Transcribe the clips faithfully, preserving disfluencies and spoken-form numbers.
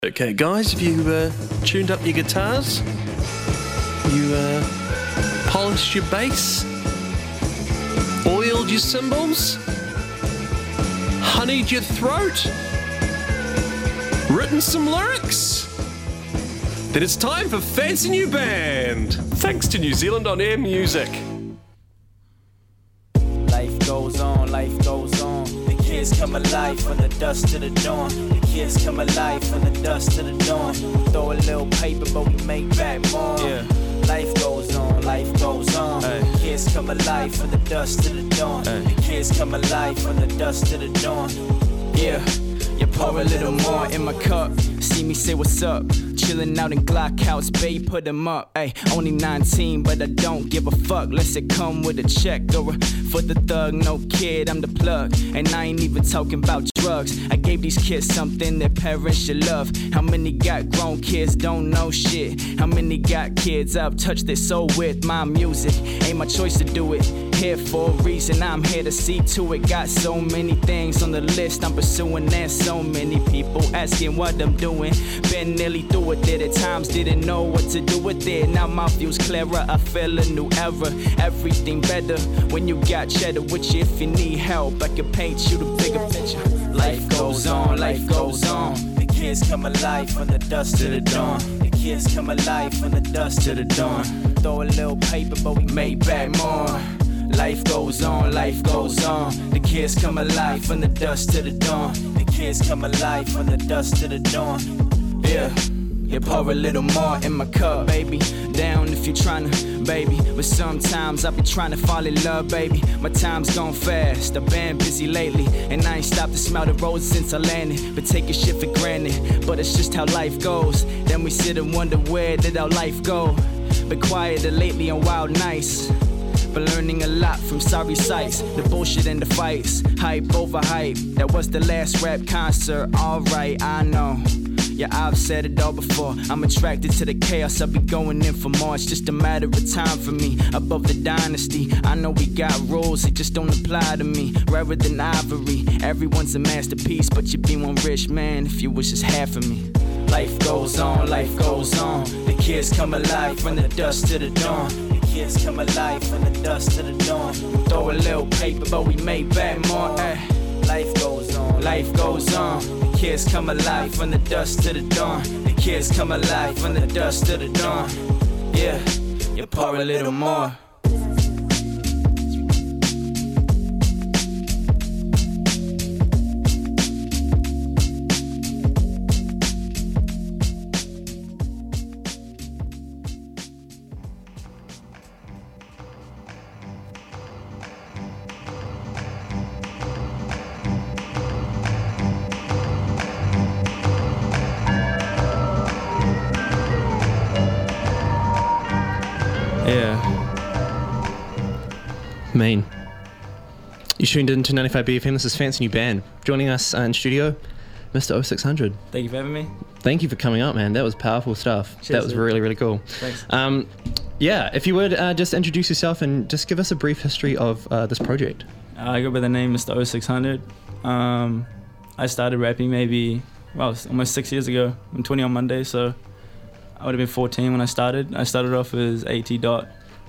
Okay, guys, have you uh, tuned up your guitars? You uh, polished your bass? Oiled your cymbals? Honeyed your throat? Written some lyrics? Then it's time for Fancy New Band, thanks to New Zealand On Air Music. Life goes on, life goes on. The kids come alive from the dusk to the dawn. The kids come alive from the dusk to the dawn. Throw a little paper, but we make back more. Yeah. Life goes on, life goes on. Ay. The kids come alive from the dusk to the dawn. Ay. The kids come alive from the dusk to the dawn. Yeah. You pour a little more in my cup. See me say what's up. Chillin' out in Glock House, babe, put them up. Ay, only nineteen, but I don't give a fuck. Let's it come with a check or a, for the thug. No kid, I'm the plug. And I ain't even talking about drugs. I gave these kids something their parents should love. How many got grown kids don't know shit? How many got kids I've touched their soul with my music? Ain't my choice to do it. Here for a reason, I'm here to see to it. Got so many things on the list I'm pursuing. There's so many people asking what I'm doing. Been nearly through it, did at times didn't know what to do with it. Now my view's clearer, I feel a new era. Everything better when you got cheddar with you. If you need help, I can paint you the bigger picture. Life goes on, life goes on. The kids come alive from the dusk to the dawn. The kids come alive from the dusk to the dawn. Throw a little paper, but we make back more. Life goes on, life goes on. The kids come alive from the dusk to the dawn. The kids come alive from the dusk to the dawn. Yeah, you pour a little more in my cup, baby. Down if you're tryna, baby. But sometimes I be trying to fall in love, baby. My time's gone fast, I've been busy lately. And I ain't stopped to smell the roses since I landed. But taking shit for granted, but it's just how life goes. Then we sit and wonder where did our life go. Been quieter lately on wild nights, but learning a lot from sorry sights. The bullshit and the fights, hype over hype. That was the last rap concert, alright, I know. Yeah, I've said it all before. I'm attracted to the chaos, I'll be going in for more. It's just a matter of time for me, above the dynasty. I know we got rules, they just don't apply to me. Rarer than ivory, everyone's a masterpiece. But you'd be one rich man if you was just half of me. Life goes on, life goes on. The kids come alive from the dusk to the dawn. Kids come alive from the dusk to the dawn. Throw a little paper, but we make back more. Ay. Life goes on, life goes on. The kids come alive from the dusk to the dawn. The kids come alive from the dusk to the dawn. Yeah, you pour a little more. Main. You tuned in to ninety-five B F M. This is Fancy New Band. Joining us uh, in studio, Mister oh six hundred. Thank you for having me. Thank you for coming up, man. That was powerful stuff. Cheers, that was dude. really, really cool. Thanks. Um, yeah, if you would uh, just introduce yourself and just give us a brief history of uh, this project. Uh, I go by the name Mister oh six hundred. Um, I started rapping maybe, well, almost six years ago. I'm twenty on Monday, so I would have been fourteen when I started. I started off as AT Dot.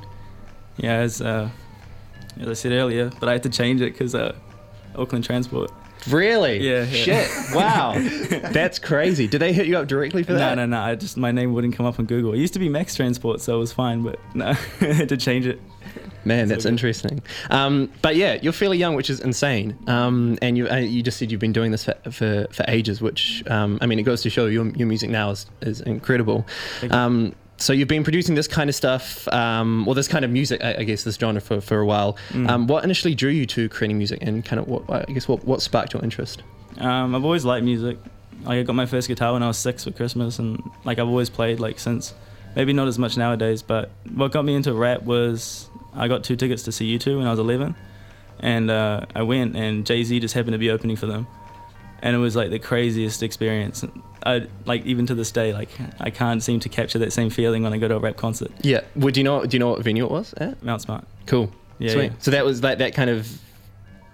Yeah, as uh, as I said earlier, but I had to change it because uh, Auckland Transport. Really? Yeah. yeah. Shit. Wow. That's crazy. Did they hit you up directly for that? No, no, no. I just my name wouldn't come up on Google. It used to be Max Transport, so it was fine, but no, I had to change it. Man, that's so interesting. Um, but yeah, you're fairly young, which is insane. Um, and you uh, you just said you've been doing this for for, for ages, which um, I mean, it goes to show your your music now is is incredible. Um, so you've been producing this kind of stuff, um, or this kind of music, I, I guess, this genre for, for a while. Mm. Um, what initially drew you to creating music, and kind of what I guess what, what sparked your interest? Um, I've always liked music. Like I got my first guitar when I was six for Christmas, and like I've always played like since. Maybe not as much nowadays, but what got me into rap was I got two tickets to see U two when I was eleven, and uh, I went, and Jay-Z just happened to be opening for them, and it was like the craziest experience. I like even to this day, like I can't seem to capture that same feeling when I go to a rap concert. Yeah. Would you know? Do you know what venue it was at? Mount Smart. Cool. Yeah. Sweet. yeah. So that was like that kind of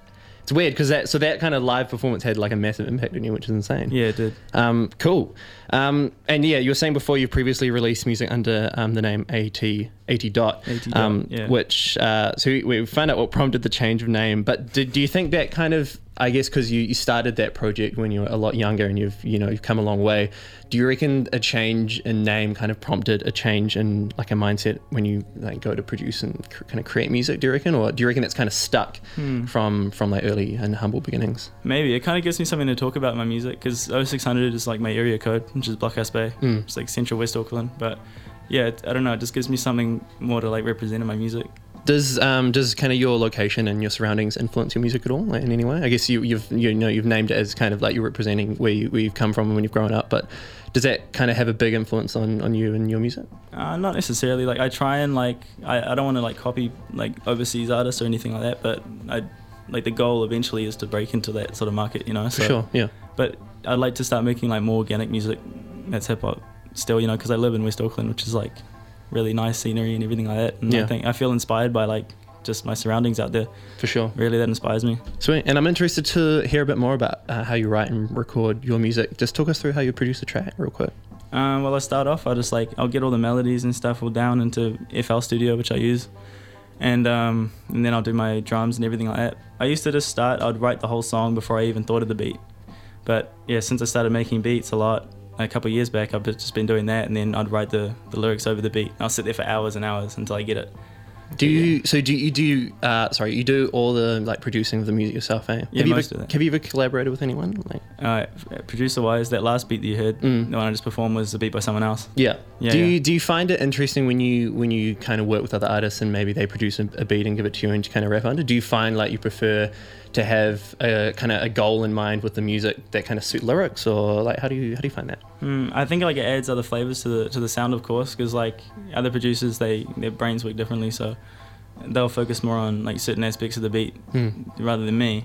It's weird because that so that kind of live performance had like a massive impact on you, which is insane. Yeah, it did. Um, cool. Um, and yeah, you were saying before you've previously released music under um, the name AT AT Dot, AT Dot, um, yeah. which uh, so we, we found out what prompted the change of name. But did, do you think that kind of, I guess, because you, you started that project when you were a lot younger and you've you know you've come a long way. Do you reckon a change in name kind of prompted a change in like a mindset when you like go to produce and cr- kind of create music? Do you reckon, or do you reckon it's kind of stuck Hmm. from from like early and humble beginnings? Maybe it kind of gives me something to talk about in my music because oh six hundred is like my area code, which is Blockhouse Bay. Mm. It's like central West Auckland, but yeah, it, I don't know. It just gives me something more to like represent in my music. Does um does kind of your location and your surroundings influence your music at all, like, in any way? I guess you you've you know you've named it as kind of like you're representing where you, where you've come from and when you've grown up, but does that kind of have a big influence on, on you and your music? Uh, not necessarily. Like I try and like I, I don't want to like copy like overseas artists or anything like that, but I like the goal eventually is to break into that sort of market, you know. So, For sure, yeah. But I'd like to start making like more organic music that's hip hop still, you know, because I live in West Auckland, which is like really nice scenery and everything like that. And Yeah. I think I feel inspired by like just my surroundings out there. For sure. Really, that inspires me. Sweet. And I'm interested to hear a bit more about uh, how you write and record your music. Just talk us through how you produce a track real quick. Um, well, I start off, I just like I'll get all the melodies and stuff all down into F L Studio, which I use, and um, and then I'll do my drums and everything like that. I used to just start, I'd write the whole song before I even thought of the beat. But yeah, since I started making beats a lot, a couple of years back, I've just been doing that, and then I'd write the, the lyrics over the beat. I'll sit there for hours and hours until I get it. Do you, so do you, do you, uh, sorry, you do all the like producing of the music yourself, eh? Yeah, have you most ever, of that. Have you ever collaborated with anyone? Like, Uh, producer-wise, that last beat that you heard, Mm. the one I just performed, was a beat by someone else. yeah. Yeah, do yeah. you do you find it interesting when you when you kind of work with other artists and maybe they produce a, a beat and give it to you and you kind of rap under? Do you find like you prefer to have a kind of a goal in mind with the music that kind of suit lyrics, or like how do you how do you find that? Mm, I think like it adds other flavors to the to the sound, of course, because like other producers, they their brains work differently, so they'll focus more on like certain aspects of the beat Mm. rather than me.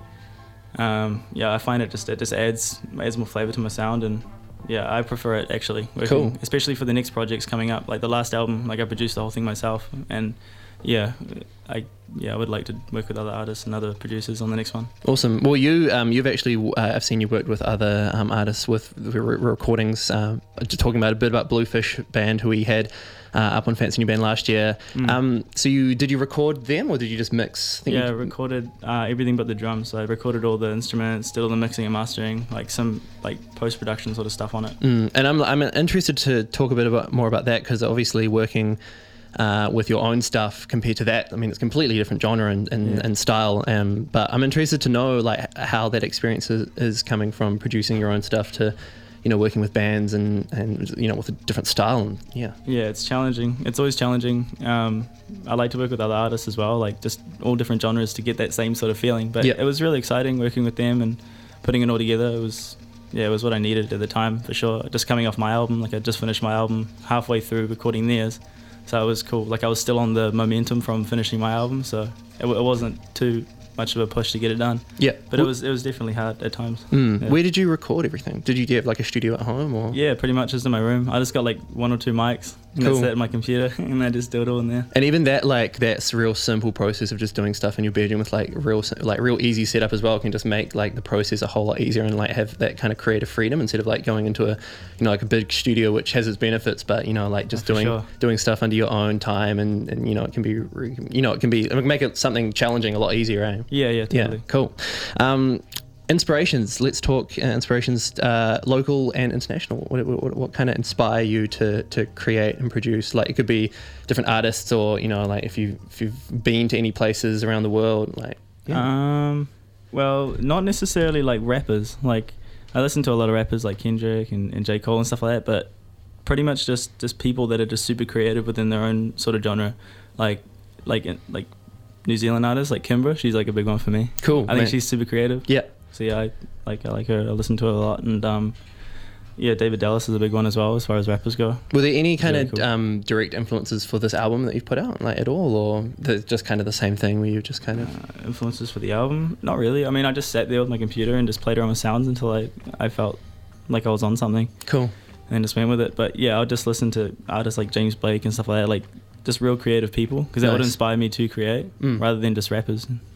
Um, yeah, I find it just it just adds adds more flavor to my sound, and yeah, I prefer it actually. Working, Cool. Especially for the next projects coming up, like the last album, like I produced the whole thing myself, and yeah, I yeah I would like to work with other artists and other producers on the next one. Awesome. Well, you um, you've actually uh, I've seen you worked with other um, artists with re- re- recordings. Um, just talking about a bit about Bluefish Band, who we had uh, up on Fancy New Band last year. Mm. Um, so you did you record them or did you just mix? I think Yeah, I you- recorded uh, everything but the drums. So I recorded all the instruments, did all the mixing and mastering, like some like post production sort of stuff on it. Mm, and I'm I'm interested to talk a bit about more about that because obviously working uh, with your own stuff compared to that, I mean, it's completely different genre and, and, Yeah. and style. Um, but I'm interested to know like how that experience is, is coming from producing your own stuff to, you know, working with bands and, and you know with a different style. And, yeah. Yeah, it's challenging. It's always challenging. Um, I like to work with other artists as well, like just all different genres to get that same sort of feeling. But Yeah. it was really exciting working with them and putting it all together. It was, yeah, it was what I needed at the time for sure. Just coming off my album, like I just finished my album halfway through recording theirs, so it was cool. Like I was still on the momentum from finishing my album, so it, w- it wasn't too much of a push to get it done. Yeah. But it was it was definitely hard at times. Mm. Yeah. Where did you record everything? Did you have like a studio at home or? Yeah, pretty much just in my room. I just got like one or two mics, and Cool. that's it in my computer, and I just do it all in there. And even that, like, that's real simple process of just doing stuff in your bedroom with like real, like real easy setup as well can just make like the process a whole lot easier and like have that kind of creative freedom instead of like going into a, you know, like a big studio which has its benefits, but you know, like just Oh, for doing sure. doing stuff under your own time and, and you know, it can be, re- you know, it can be it can make it something challenging a lot easier, eh? Yeah, yeah, totally. Yeah, cool. Um, inspirations. Let's talk uh, inspirations, uh, local and international. What, what, what kind of inspire you to to create and produce? Like it could be different artists, or you know, like if you if you've been to any places around the world, like yeah. Um, well, not necessarily like rappers. Like I listen to a lot of rappers like Kendrick and, and J. Cole and stuff like that, but pretty much just, just people that are just super creative within their own sort of genre. Like like like New Zealand artists like Kimbra. She's like a big one for me. Cool. I think man. she's super creative. yeah. So yeah, I like I like her. I listen to her a lot, and um, yeah, David Dallas is a big one as well as far as rappers go. Were there any kind Really of cool. um, direct influences for this album that you've put out, like at all, or that's just kind of the same thing where you just kind of Uh, influences for the album? Not really. I mean, I just sat there with my computer and just played around with sounds until I I felt like I was on something, cool? and then just went with it. But yeah, I'll just listen to artists like James Blake and stuff like that, like just real creative people, because that would Nice. inspire me to create Mm. rather than just rappers.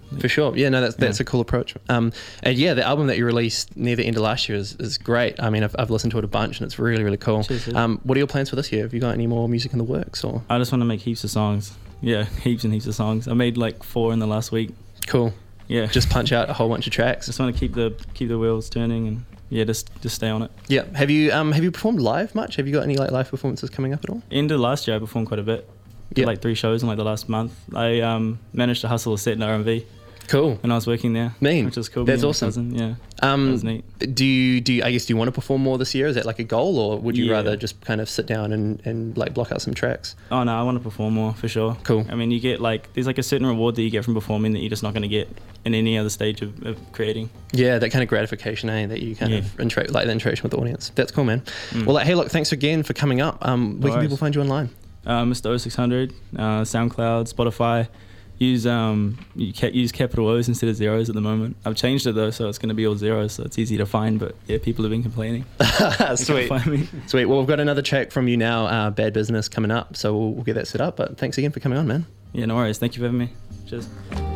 For sure. Yeah, no, that's that's Yeah. a cool approach. Um, and yeah, the album that you released near the end of last year is, is great. I mean, I've, I've listened to it a bunch and it's really, really cool. Cheers, dude. Um, what are your plans for this year? Have you got any more music in the works or? I just want to make heaps of songs. Yeah, heaps and heaps of songs. I made like four in the last week. Cool. Yeah. Just punch out a whole bunch of tracks. Just want to keep the keep the wheels turning and yeah, just just stay on it. Yeah. Have you um have you performed live much? Have you got any like live performances coming up at all? End of last year, I performed quite a bit. Did Yeah. like three shows in like the last month. I um managed to hustle a set in R M V Cool. when I was working there. Mean. Which was cool. That's Me and my awesome. cousin, Yeah. That Um, was neat. do you do you, I guess do you want to perform more this year? Is that like a goal, or would you Yeah. rather just kind of sit down and, and like block out some tracks? Oh no, I want to perform more for sure. Cool. I mean, you get like there's like a certain reward that you get from performing that you're just not going to get in any other stage of, of creating. Yeah, that kind of gratification, eh? That you kind Yeah. of interact, like the interaction with the audience. That's cool, man. Mm. Well, like, hey, look, thanks again for coming up. Um, where No can people worries. find you online? Uh, Mister O six hundred, uh, SoundCloud, Spotify. Use um you ca- use capital O's instead of zeros at the moment. I've changed it though, so it's going to be all zeros, so it's easy to find. But yeah, people have been complaining. They can't Sweet, find me. sweet. Well, we've got another track from you now, uh, "Bad Business," coming up, so we'll, we'll get that set up. But thanks again for coming on, man. Yeah, no worries. Thank you for having me. Cheers.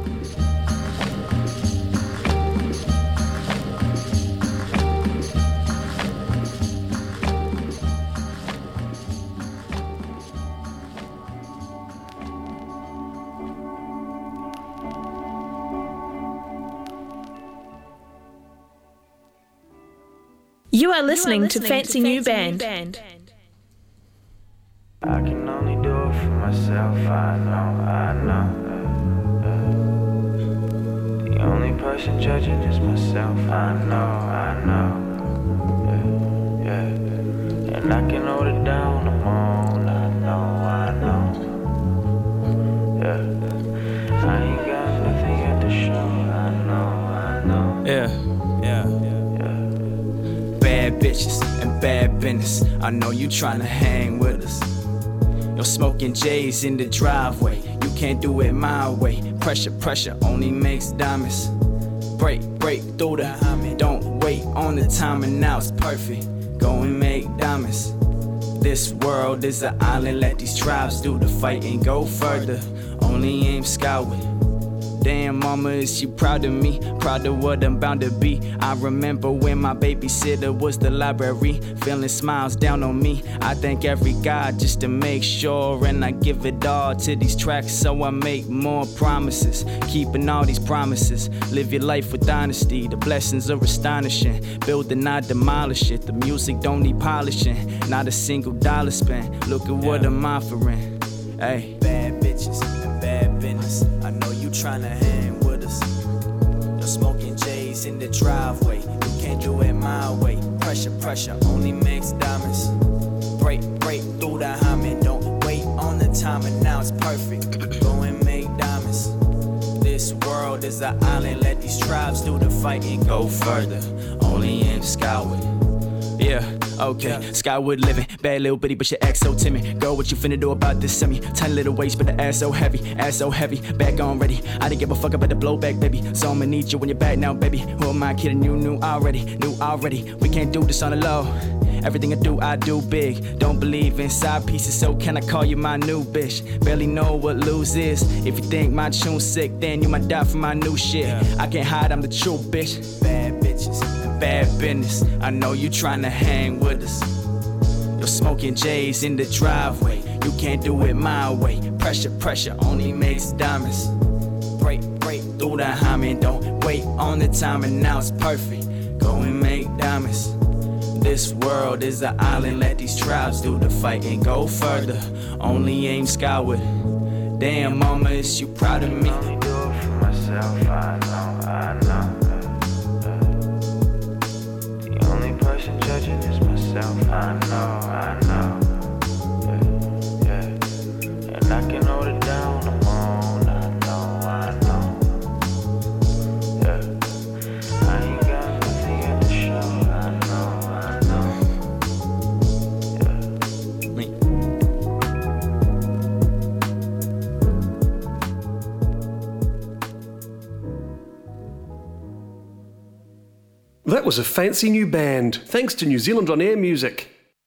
You are listening, to Fancy, New Band. I can only do it for myself, I know, I know. uh, uh. The only person judging is myself, I know, I know. Yeah, yeah. And I can hold it down, I'm on, I know, I know. Yeah, I ain't got nothing at the show, I know, I know. Yeah, yeah. Bad bitches and bad business. I know you tryna hang with us. You're smoking J's in the driveway. You can't do it my way. Pressure, pressure only makes diamonds. Break, break through the hymen. Don't wait on the time, and now it's perfect. Go and make diamonds. This world is an island. Let these tribes do the fight and go further. Only aim skyward. Damn, mama, is she proud of me? Proud of what I'm bound to be. I remember when my babysitter was the library, feeling smiles down on me. I thank every God just to make sure, and I give it all to these tracks, so I make more promises. Keeping all these promises. Live your life with honesty. The blessings are astonishing. Build and not demolish it. The music don't need polishing. Not a single dollar spent. Look at what I'm offering. Hey, bad bitches and bad business. I know you tryna hang with us. You're smoking J's in the driveway. You can't do it my way. Pressure, pressure only makes diamonds. Break, break through the hymen. Don't wait on the time, and now it's perfect. Go and make diamonds. This world is an island. Let these tribes do the fight and go further. Only aim skyward. Yeah, okay, Skyward living, bad little bitty, but she act so timid. Girl, what you finna do about this semi? Tiny little waist, but the ass so heavy, ass so heavy. Back on ready, I didn't give a fuck about the blowback, baby. So I'ma need you when you're back now, baby. Who am I kidding? You knew already, knew already. We can't do this on the low. Everything I do, I do big. Don't believe in side pieces, so can I call you my new bitch? Barely know what lose is. If you think my tune's sick, then you might die for my new shit. I can't hide, I'm the true bitch. Bad bitches and bad business. I know you tryna hang with us. You're smoking J's in the driveway. You can't do it my way. Pressure, pressure only makes diamonds. Break, break through the hymen. Don't wait on the time, and now it's perfect. Go and make diamonds. This world is an island. Let these tribes do the fight and go further. Only aim skyward. Damn, mama, is you proud of me? I only do it for myself, I know, I know. The only person judging is myself, I know, I know. Yeah, yeah. And I can hold it down, I'm on, I know, I know. Yeah, I ain't got nothing at the show, I know, I know. That was a fancy new band, thanks to New Zealand On Air Music.